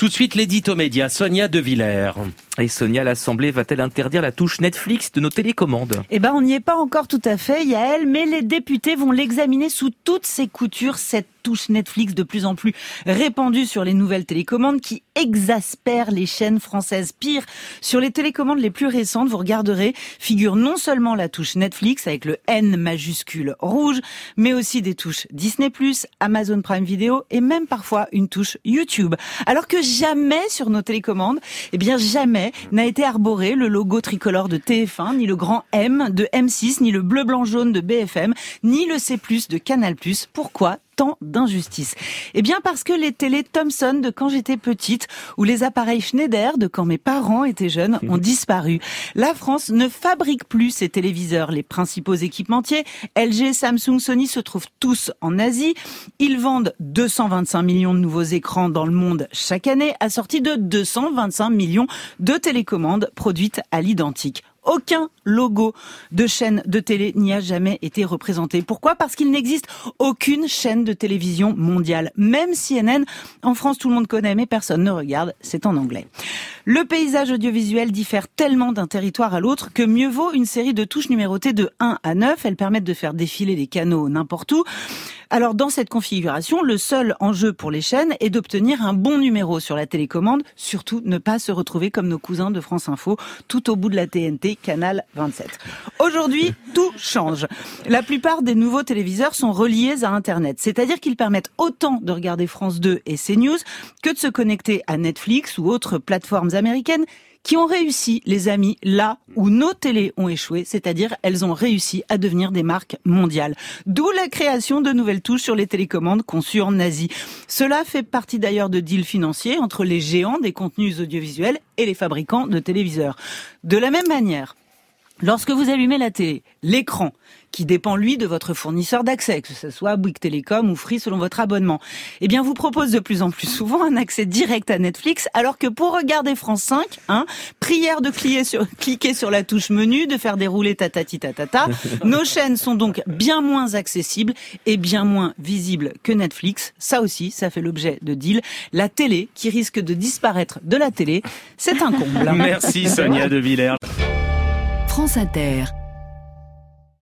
Tout de suite, l'édito média, Sonia De Villers. Et Sonia, l'Assemblée va-t-elle interdire la touche Netflix de nos télécommandes ? On n'y est pas encore tout à fait, Yael, mais les députés vont l'examiner sous toutes ses coutures, cette touche Netflix de plus en plus répandue sur les nouvelles télécommandes qui exaspère les chaînes françaises. Pire, sur les télécommandes les plus récentes, vous regarderez, figure non seulement la touche Netflix avec le N majuscule rouge, mais aussi des touches Disney+, Amazon Prime Video et même parfois une touche YouTube. Alors que jamais sur nos télécommandes, jamais n'a été arboré le logo tricolore de TF1, ni le grand M de M6, ni le bleu blanc jaune de BFM, ni le C+ de Canal+. Pourquoi tant d'injustice? Parce que les télés Thomson de quand j'étais petite ou les appareils Schneider de quand mes parents étaient jeunes ont disparu. La France ne fabrique plus ses téléviseurs. Les principaux équipementiers, LG, Samsung, Sony, se trouvent tous en Asie. Ils vendent 225 millions de nouveaux écrans dans le monde chaque année, assortis de 225 millions de télécommandes produites à l'identique. Aucun logo de chaîne de télé n'y a jamais été représenté. Pourquoi ? Parce qu'il n'existe aucune chaîne de télévision mondiale. Même CNN, en France, tout le monde connaît, mais personne ne regarde, c'est en anglais. Le paysage audiovisuel diffère tellement d'un territoire à l'autre que mieux vaut une série de touches numérotées de 1 à 9. Elles permettent de faire défiler les canaux n'importe où. Alors, dans cette configuration, le seul enjeu pour les chaînes est d'obtenir un bon numéro sur la télécommande. Surtout, ne pas se retrouver comme nos cousins de France Info, tout au bout de la TNT, canal 27. Aujourd'hui, tout change. La plupart des nouveaux téléviseurs sont reliés à Internet. C'est-à-dire qu'ils permettent autant de regarder France 2 et CNews que de se connecter à Netflix ou autres plateformes américaines qui ont réussi, les amis, là où nos télés ont échoué, c'est-à-dire elles ont réussi à devenir des marques mondiales. D'où la création de nouvelles touches sur les télécommandes conçues en Asie. Cela fait partie d'ailleurs de deals financiers entre les géants des contenus audiovisuels et les fabricants de téléviseurs. De la même manière, lorsque vous allumez la télé, l'écran, qui dépend lui de votre fournisseur d'accès, que ce soit Bouygues Télécom ou Free selon votre abonnement, vous propose de plus en plus souvent un accès direct à Netflix, alors que pour regarder France 5, prière de cliquer sur la touche menu, de faire dérouler tatati tatata. Nos chaînes sont donc bien moins accessibles et bien moins visibles que Netflix. Ça aussi, ça fait l'objet de deals. La télé qui risque de disparaître de la télé, c'est un comble. Merci Sonia De Villers. France Inter.